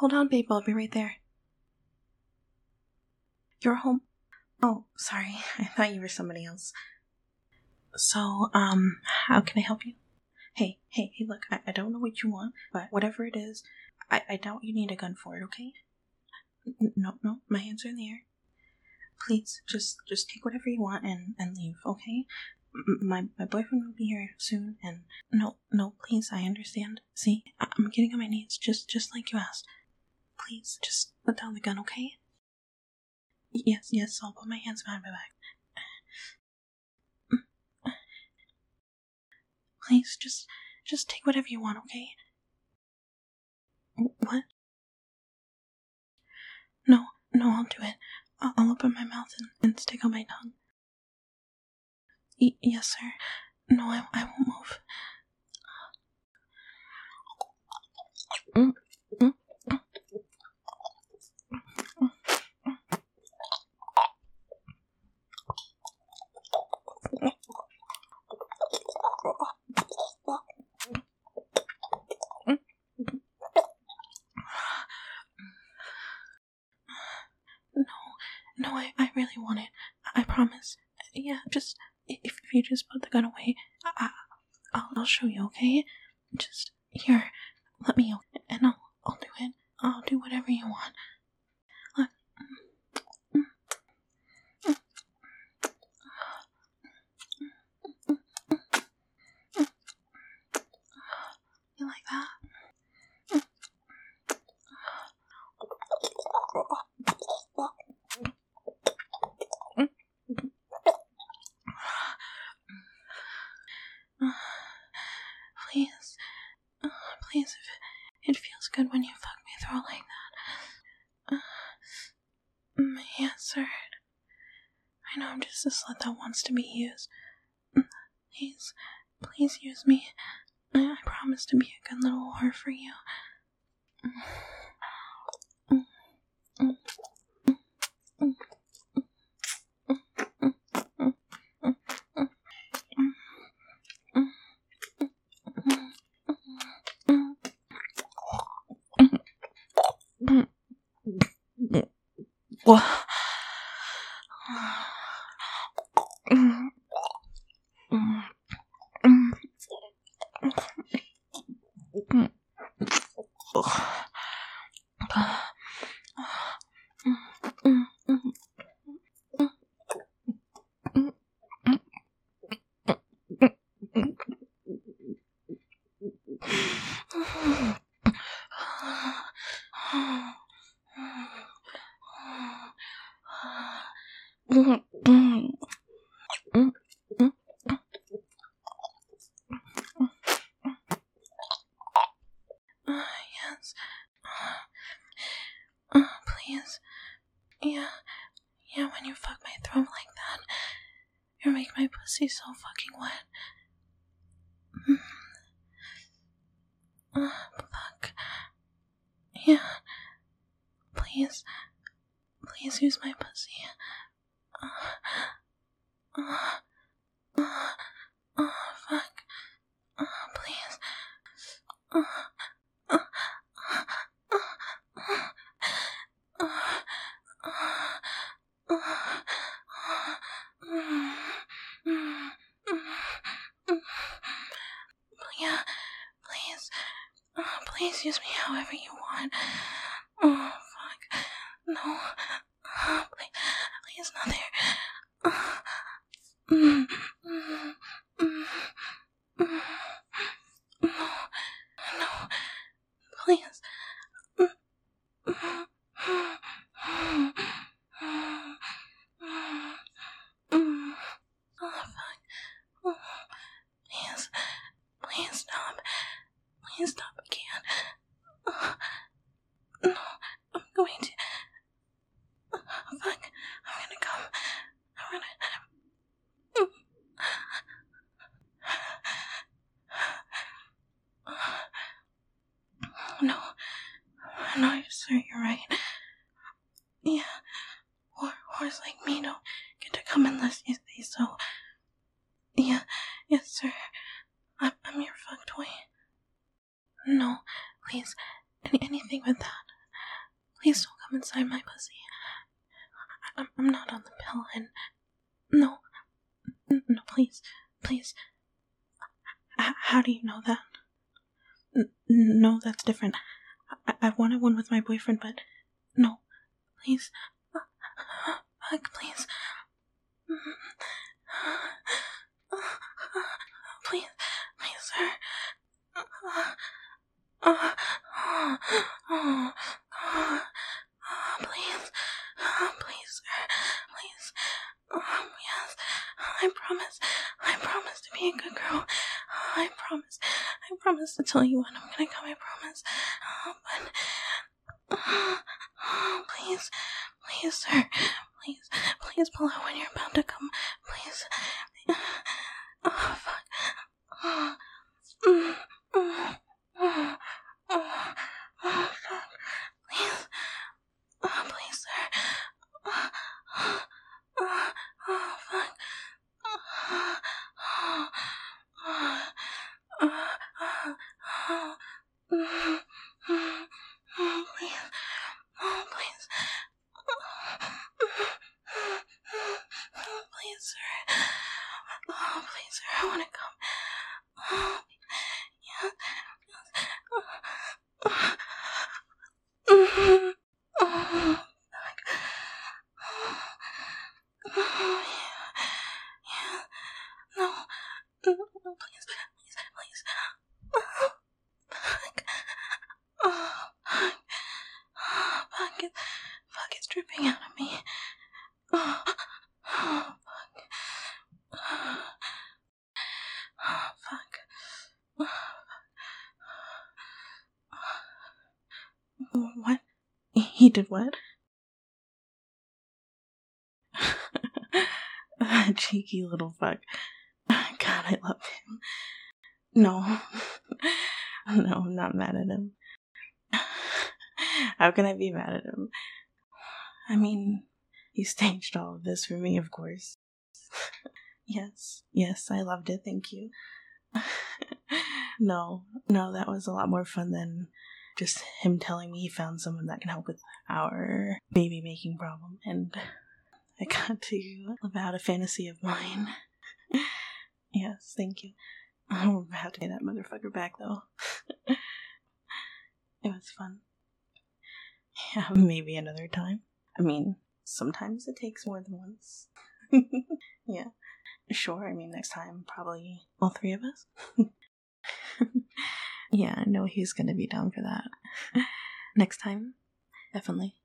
Hold on, babe, I'll be right there. You're home? Oh, sorry, I thought you were somebody else. So, how can I help you? Hey, look, I don't know what you want, but whatever it is, I doubt you need a gun for it, okay? No, my hands are in the air. Please, just take whatever you want and leave, okay? My boyfriend will be here soon, and no, please, I understand. See, I'm getting on my knees, just like you asked. Please, just put down the gun, okay? Yes, I'll put my hands behind my back. Please, just take whatever you want, okay? What? No, I'll do it. I'll open my mouth and stick out my tongue. Yes, sir. No, I won't move. No, I really want it. I promise. Yeah, just, if you just put the gun away, I'll show you, okay? Just, here, let me, and I'll do it. I'll do whatever you want. Look. You like that? Please, if it feels good when you fuck me through like that. My hands hurt. I know I'm just a slut that wants to be used. Please use me. I promise to be a good little whore for you. What? Yes. Please. Yeah, when you fuck my throat like that, you make my pussy so fucking wet. Fuck. Yeah. Please use my pussy. Fuck. Please. Yeah, please use me however you want. Oh, fuck. No. Please, not there. No, please. Oh, fuck. Please stop. Please stop again. No, I'm going to. Fuck. I'm gonna come. No, sir, you're right. Yeah, whores like me don't get to come unless you say so. Yeah, yes, sir. I'm your fuck toy. No, please, anything with that. Please don't come inside my pussy. I'm not on the pill, and no, please. How do you know that? No, that's different. I wanted one with my boyfriend, but no, please. Fuck, please. Please, sir. Please, sir. Please. Yes. I promise to be a good girl. I promise to tell you when I'm gonna come. I promise. But please, sir. Please pull out when you're about to come. Please. Oh, fuck. Fuck. Please. Please, sir. Fuck. Please. Please, sir. Please, sir. I want to come. Please. Fuck, it's dripping out of me. Fuck. What? He did what? Cheeky little fuck. God, I love him. No. No, I'm not mad at him. How can I be mad at him? I mean, he staged all of this for me, of course. Yes, I loved it, thank you. No, that was a lot more fun than just him telling me he found someone that can help with our baby making problem, and I got to live out a fantasy of mine. Yes, thank you. I'll have to pay that motherfucker back, though. It was fun. Yeah, maybe another time. I mean, sometimes it takes more than once. Yeah. Sure, I mean, next time, probably all three of us. Yeah, I know he's gonna be down for that. Next time, definitely.